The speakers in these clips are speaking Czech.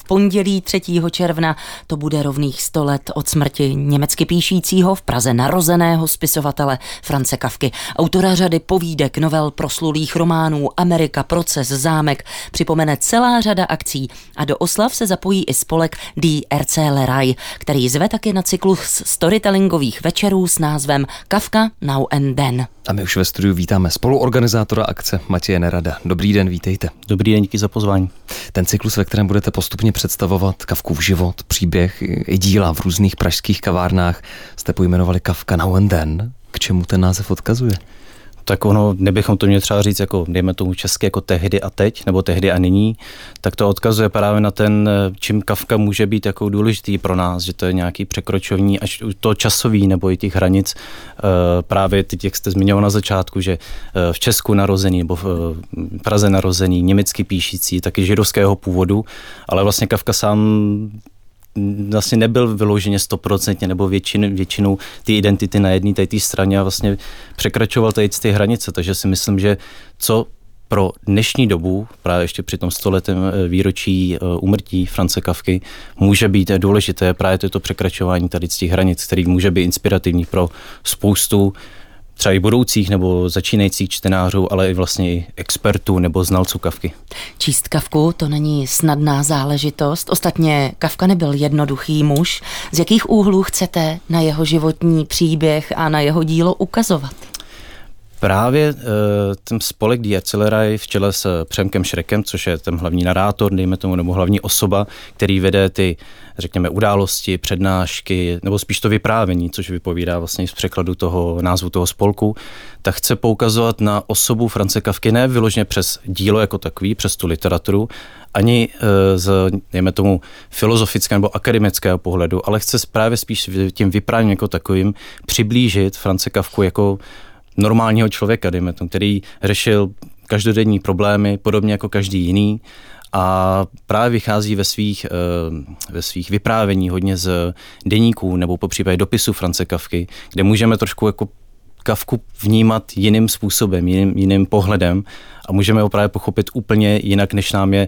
pondělí 3. června to bude rovných 100 let od smrti německy píšícího v Praze narozeného spisovatele Franze Kafky, autora řady povídek, novel, proslulých románů, Amerika, Proces, Zámek. Připomene celá řada akcí a do oslav se zapojí i spolek Die Erzählerei, který zve taky na cyklus storytellingových večerů s názvem Kafka Now and Then. A my už ve studiu vítáme spoluorganizátora akce Matěje Nerada. Dobrý den, vítejte. Dobrý den, díky za pozvání. Ten cyklus, ve kterém budete postupně představovat Kafkův život, příběh i díla v různých pražských kavárnách, jste pojmenovali Kafka Now and Then. K čemu ten název odkazuje? Tak ono, nebychom to měli třeba říct jako, dejme tomu česky, jako tehdy a teď, nebo tehdy a nyní, tak to odkazuje právě na ten, čím Kafka může být jako důležitý pro nás, že to je nějaký překročování až to časový nebo i těch hranic, právě teď, jak jste zmiňoval na začátku, že v Česku narozený nebo v Praze narozený, německy píšící, taky židovského původu, ale vlastně Kafka sám vlastně nebyl vyloženě 100% nebo většinou ty identity na jedné té straně a vlastně překračoval tady ty hranice, takže si myslím, že co pro dnešní dobu, právě ještě při tom 100letém výročí úmrtí Franze Kafky, může být důležité právě to překračování tady těch hranic, který může být inspirativní pro spoustu třeba i budoucích nebo začínajících čtenářů, ale i vlastně i expertů nebo znalců Kafky. Číst Kafku to není snadná záležitost. Ostatně Kafka nebyl jednoduchý muž. Z jakých úhlů chcete na jeho životní příběh a na jeho dílo ukazovat? Právě ten spolek Die Erzählerei v čele s Přemkem Šrekem, což je ten hlavní narátor, dejme tomu, nebo hlavní osoba, který vede ty, řekněme, události, přednášky, nebo spíš to vyprávění, což vypovídá vlastně z překladu toho názvu toho spolku, tak chce poukazovat na osobu Franze Kafky ne vyloženě přes dílo jako takový, přes tu literaturu, ani z, dejme tomu, filozofického nebo akademického pohledu, ale chce právě spíš tím vyprávěním jako takovým přiblížit Franze Kafku jako normálního člověka, dejme tomu, který řešil každodenní problémy, podobně jako každý jiný a právě vychází ve svých vyprávění hodně z deníků nebo popřípadě dopisů Franze Kafky, kde můžeme trošku jako Kafku vnímat jiným způsobem, jiným pohledem a můžeme ho právě pochopit úplně jinak, než nám je,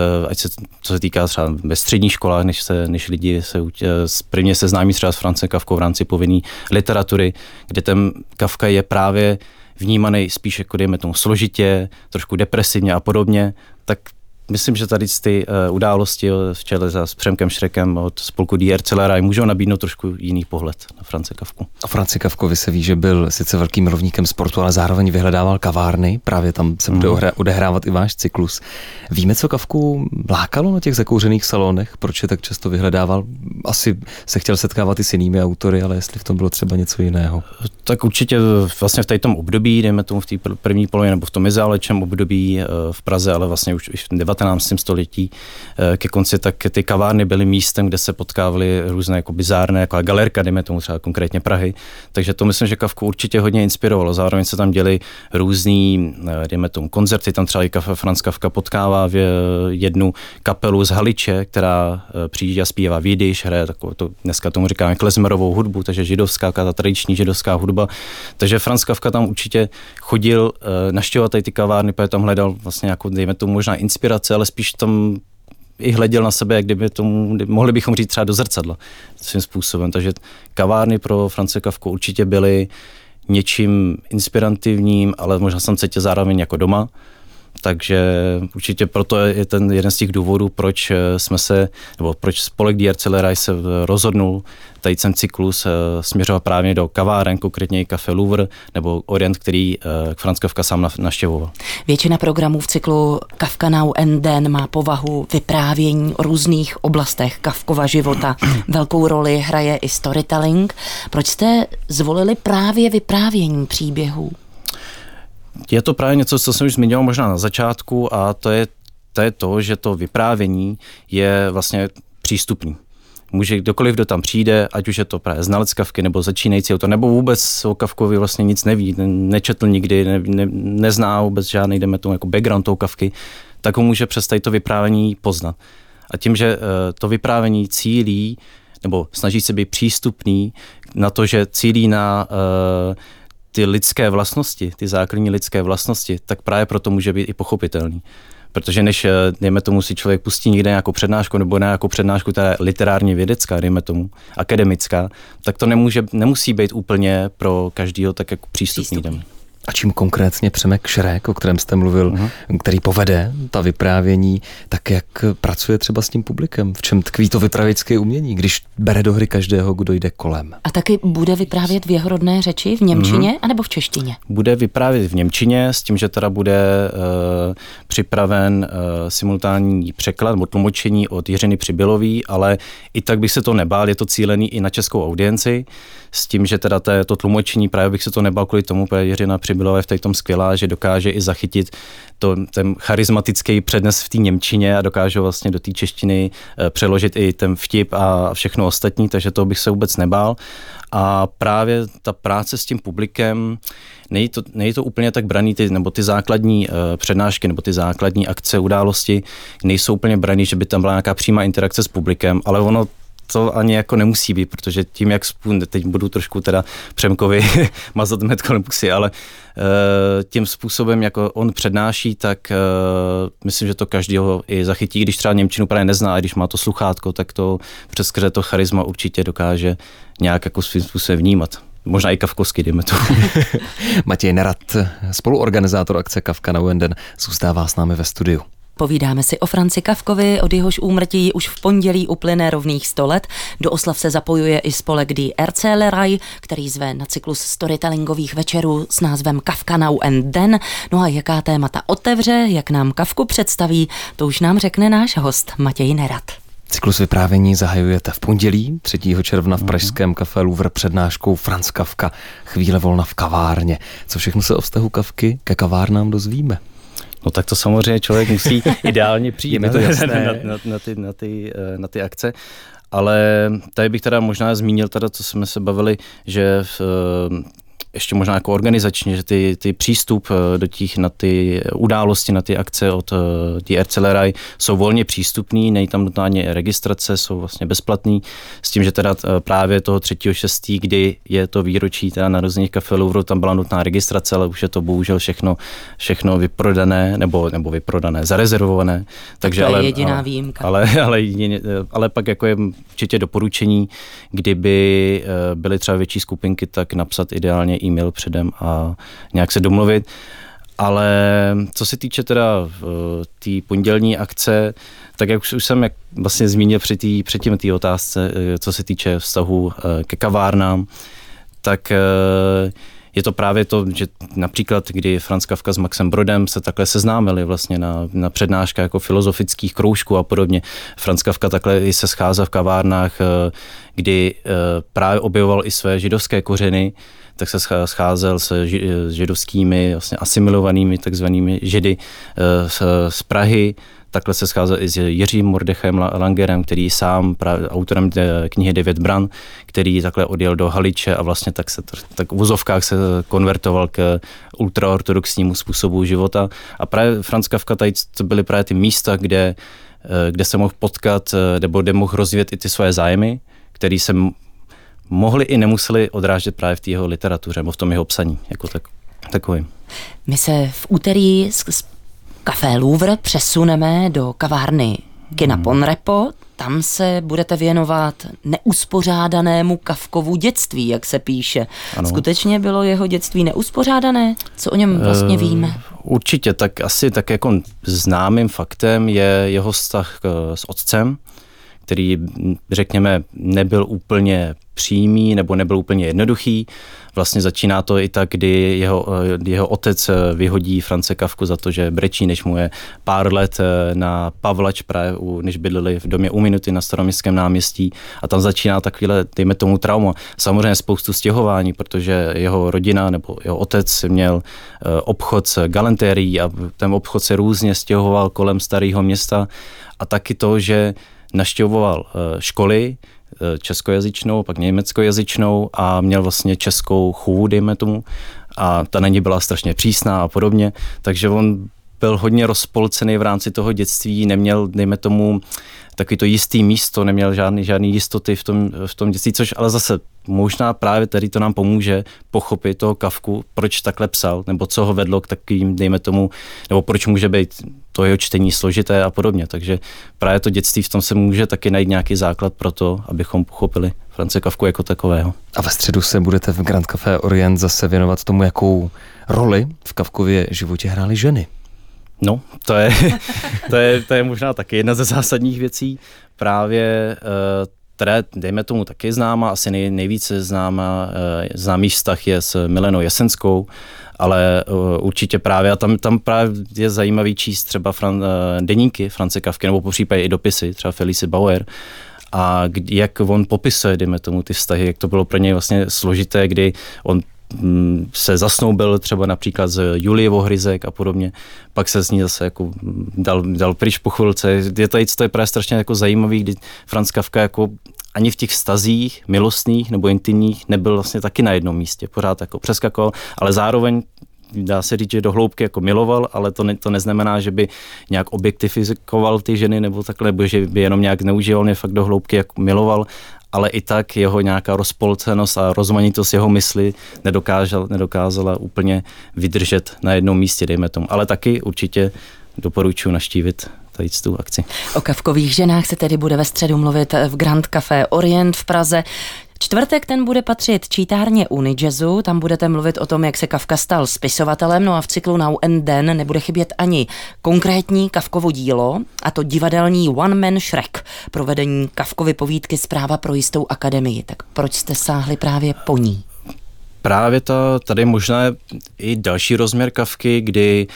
co se týká třeba ve středních školách, než lidi se prvně seznámí třeba s Franzem Kafkou v rámci povinné literatury, kde ten Kafka je právě vnímaný spíš jako dejme tomu složitě, trošku depresivně a podobně, tak myslím, že tady ty události v čele s Přemkem Šrekem od spolku Die Erzählerei můžou nabídnout trošku jiný pohled na Franze Kafku. O Franzi Kafkovi se ví, že byl sice velkým milovníkem sportu, ale zároveň vyhledával kavárny, právě tam se bude odehrávat i váš cyklus. Víme, co Kafku lákalo na těch zakouřených salonech? Proč je tak často vyhledával? Asi se chtěl setkávat i s jinými autory, ale jestli v tom bylo třeba něco jiného. Tak určitě vlastně v tom období, dejme tomu v té první polovině nebo v tom meziválečném období v Praze, ale vlastně už v 19. století ke konci, tak ty kavárny byly místem, kde se potkávaly různé jako bizárné, jako galerka, dejme tomu třeba konkrétně Prahy. Takže to myslím, že Kafku určitě hodně inspirovalo. Zároveň se tam děly různý, dejme tomu, koncerty, tam třeba i Franz Kafka potkává v jednu kapelu z Haliče, která přijde a zpívá jidiš, hraje takovou, to dneska tomu říkáme klezmerovou hudbu, takže židovská, ta tradiční židovská hudba. Takže Franz Kafka tam určitě chodil navštěvovat ty kavárny, protože tam hledal vlastně nějakou, dejme tomu, možná inspirace, ale spíš tam i hleděl na sebe, jak kdyby tomu, mohli bychom říct třeba do zrcadla svým způsobem. Takže kavárny pro Franze Kafku určitě byly něčím inspirativním, ale možná jsem cítil zároveň jako doma. Takže určitě proto je ten jeden z těch důvodů, proč spolek Die Erzählerei se rozhodnul tady ten cyklus směřovat právě do kaváren, konkrétně i Café Louvre nebo Orient, který Franz Kafka sám navštěvoval. Většina programů v cyklu Kafka Now and Then má povahu vyprávění o různých oblastech Kafkova života. Velkou roli hraje i storytelling. Proč jste zvolili právě vyprávění příběhů? Je to právě něco, co jsem už zmiňoval možná na začátku a to je to, že to vyprávění je vlastně přístupný. Může kdokoliv, kdo tam přijde, ať už je to právě znalec Kafky nebo začínající autor, nebo vůbec o Kafkovi vlastně nic neví, nečetl nikdy, nezná vůbec žádný, jdeme tomu jako background toho Kafky, tak ho může přes tady to vyprávění poznat. A tím, že to vyprávění cílí, nebo snaží se být přístupný na to, že cílí na ty lidské vlastnosti, ty základní lidské vlastnosti, tak právě proto může být i pochopitelný. Protože než, dejme tomu, si člověk pustí někde nějakou přednášku nebo nějakou přednášku, která je literárně vědecká, dejme tomu, akademická, tak to nemusí být úplně pro každýho tak jako přístupný. A čím konkrétně Přemek Šrek, o kterém jste mluvil, který povede ta vyprávění, tak jak pracuje třeba s tím publikem? V čem tkví to vypravěčské umění, když bere do hry každého, kdo jde kolem? A taky bude vyprávět v jeho rodné řeči, v němčině, anebo v češtině? Bude vyprávět v němčině s tím, že teda bude připraven simultánní překlad nebo tlumočení od Jiřiny Přibylový, ale i tak bych se to nebál, je to cílený i na českou audienci, s tím, že teda to tlumočení, právě bych se to nebál kvůli tomu, protože Jiřina Přibylová je v tom skvělá, že dokáže i zachytit ten charismatický přednes v té němčině a dokáže vlastně do té češtiny přeložit i ten vtip a všechno ostatní, takže toho bych se vůbec nebál. A právě ta práce s tím publikem, není to úplně tak braný, ty základní přednášky nebo ty základní akce, události nejsou úplně braný, že by tam byla nějaká přímá interakce s publikem, ale ono to ani jako nemusí být, protože tím, jak teď budu trošku teda Přemkovi mazat med kolem pusy, ale tím způsobem, jako on přednáší, tak myslím, že to každýho i zachytí, když třeba němčinu právě nezná, a když má to sluchátko, tak to přeskrze to charisma určitě dokáže nějak jako svým způsobem vnímat. Možná i kafkovsky, dejme to. Matěj Nerad, spoluorganizátor akce Kafka Now and Then, zůstává s námi ve studiu. Povídáme si o Franci Kafkovi, od jehož úmrtí už v pondělí uplyne rovných 100 let. Do oslav se zapojuje i spolek Die Erzählerei, který zve na cyklus storytellingových večerů s názvem Kafka Now and Then. No a jaká témata otevře, jak nám Kafku představí, to už nám řekne náš host Matěj Nerad. Cyklus vyprávění zahajujete v pondělí 3. června v pražském Café Louvre přednáškou Franz Kafka Chvíle volna v kavárně. Co všechno se o vztahu Kafky ke kavárnám dozvíme? No tak to samozřejmě člověk musí ideálně přijít na ty akce, ale tady bych teda možná zmínil teda, co jsme se bavili, že ještě možná jako organizačně, že ty přístup na ty události, na ty akce od Die Erzählerei jsou volně přístupný, není tam nutná ani registrace, jsou vlastně bezplatný, s tím, že teda právě toho 3.6., kdy je to výročí teda narození Café Louvre, tam byla nutná registrace, ale už je to bohužel všechno vyprodané, nebo vyprodané, zarezervované. Takže to je jediná výjimka. Ale pak jako je určitě doporučení, kdyby byly třeba větší skupinky, tak napsat ideálně e-mail předem a nějak se domluvit. Ale co se týče teda té pondělní akce, tak jak už jsem vlastně zmínil předtím té otázce, co se týče vztahu ke kavárnám, tak je to právě to, že například, kdy Franz Kafka s Maxem Brodem se takhle seznámili vlastně na přednáškách jako filozofických kroužků a podobně. Franz Kafka takhle i se scházel v kavárnách, kdy právě objevoval i své židovské kořeny, tak se scházel s židovskými vlastně asimilovanými takzvanými židy z Prahy. Takhle se scházel i s Jiřím Mordechajem Langerem, který sám autorem knihy 9 bran, který takhle odjel do Haliče a vlastně tak v vozovkách se konvertoval k ultraortodoxnímu způsobu života. A právě Franz Kafka, tady to byly právě ty místa, kde se mohl potkat, nebo kde mohl rozvíjet i ty svoje zájmy, který se mohli i nemuseli odrážet právě v té jeho literatuře, nebo v tom jeho psaní, jako takový. My se v úterý z Café Louvre přesuneme do kavárny Kina Ponrepo. Tam se budete věnovat neuspořádanému Kafkovu dětství, jak se píše. Ano. Skutečně bylo jeho dětství neuspořádané? Co o něm vlastně víme? Určitě, tak asi tak jako známým faktem je jeho vztah s otcem, který, řekněme, nebyl úplně přímý nebo nebyl úplně jednoduchý. Vlastně začíná to i tak, kdy jeho otec vyhodí France Kafku za to, že brečí, než mu je pár let na Pavlač, právě než bydleli v domě u Minuty na Staroměstském náměstí, a tam začíná takovýhle, dejme tomu, trauma. Samozřejmě spoustu stěhování, protože jeho rodina nebo jeho otec měl obchod s galantérií a ten obchod se různě stěhoval kolem Starého Města, a taky to, že navštěvoval školy českojazyčnou, pak německojazyčnou a měl vlastně českou chůvu, dejme tomu, a ta na ní byla strašně přísná a podobně, takže on byl hodně rozpolcený v rámci toho dětství, neměl, dejme tomu, takový to jistý místo, neměl žádný jistoty v tom dětství, což ale zase možná právě tady to nám pomůže pochopit toho Kafku, proč takhle psal, nebo co ho vedlo k takovým, dejme tomu, nebo proč může být to jeho čtení složité a podobně. Takže právě to dětství v tom se může taky najít nějaký základ pro to, abychom pochopili Franze Kafku jako takového. A ve středu se budete v Grand Café Orient zase věnovat tomu, jakou roli v Kafkově životě hrály ženy. No, to je možná taky jedna ze zásadních věcí. Právě které, dejme tomu, taky známa, asi nejvíce známý vztah je s Milenou Jesenskou, ale určitě právě, a tam právě je zajímavý číst třeba deníky Franze Kafky, nebo popřípadě i dopisy, třeba Felicie Bauer, a jak on popisuje, dejme tomu, ty vztahy, jak to bylo pro něj vlastně složité, kdy on se zasnoubil třeba například z Julie Vohryzek a podobně, pak se z ní zase jako dal pryč po chvilce. To je právě strašně jako zajímavý, kdy Franz Kafka jako ani v těch vztazích milostných nebo intimních nebyl vlastně taky na jednom místě, pořád jako přeskakoval, ale zároveň dá se říct, že do hloubky jako miloval, ale to neznamená, že by nějak objektifikoval ty ženy nebo takhle, nebo že by jenom nějak neužíval, mě fakt do hloubky jako miloval, ale i tak jeho nějaká rozpolcenost a rozmanitost jeho mysli nedokázala úplně vydržet na jednom místě, dejme tomu. Ale taky určitě doporučuji navštívit tady tu akci. O Kafkových ženách se tedy bude ve středu mluvit v Grand Café Orient v Praze. Čtvrtek ten bude patřit čítárně Unijazzu, tam budete mluvit o tom, jak se Kafka stal spisovatelem, no a v cyklu Now and Then nebude chybět ani konkrétní Kafkovo dílo, a to divadelní One Man Shrek, provedení Kafkovy povídky Zpráva pro jistou akademii. Tak proč jste sáhli právě po ní? Právě tady možná i další rozměr Kafky, kdy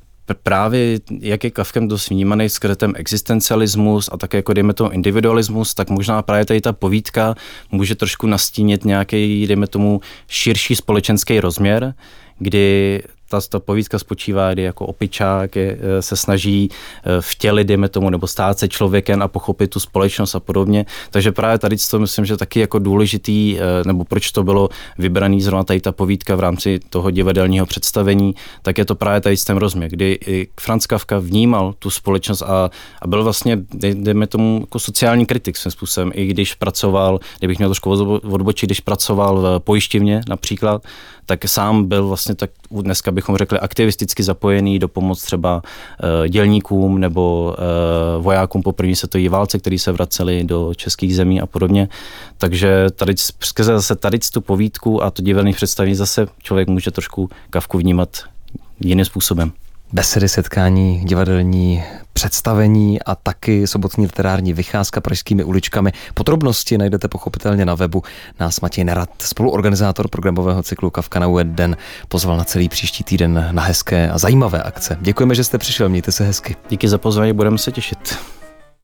právě jak je Kafkem dost vnímaný skrze ten existencialismus a také jako dejme tomu individualismus, tak možná právě tady ta povídka může trošku nastínit nějaký, dejme tomu, širší společenský rozměr, kdy ta povídka spočívá, kdy jako opičák se snaží vtělit, dejme tomu, nebo stát se člověkem a pochopit tu společnost a podobně. Takže právě tady to myslím, že taky jako důležitý, nebo proč to bylo vybraný zrovna tady ta povídka v rámci toho divadelního představení, tak je to právě tady ten rozměr, kdy Franz Kafka vnímal tu společnost a byl vlastně, dejme tomu, jako sociální kritik svým způsobem, i když pracoval, kdybych měl trošku odbočit, když pracoval v pojišťovně například, tak sám byl vlastně tak dneska bychom řekli aktivisticky zapojený do pomoc třeba dělníkům nebo vojákům po první světové válce, kteří se vraceli do českých zemí a podobně. Takže tady skrze zase tady tu povídku a to divadelní představení zase člověk může trošku Kafku vnímat jiným způsobem. Besedy, setkání, divadelní představení a taky sobotní literární vycházka pražskými uličkami. Podrobnosti najdete pochopitelně na webu. Nás Matěj Nerad, spoluorganizátor programového cyklu Kafka Now and Then, pozval na celý příští týden na hezké a zajímavé akce. Děkujeme, že jste přišel, mějte se hezky. Díky za pozvání, budeme se těšit.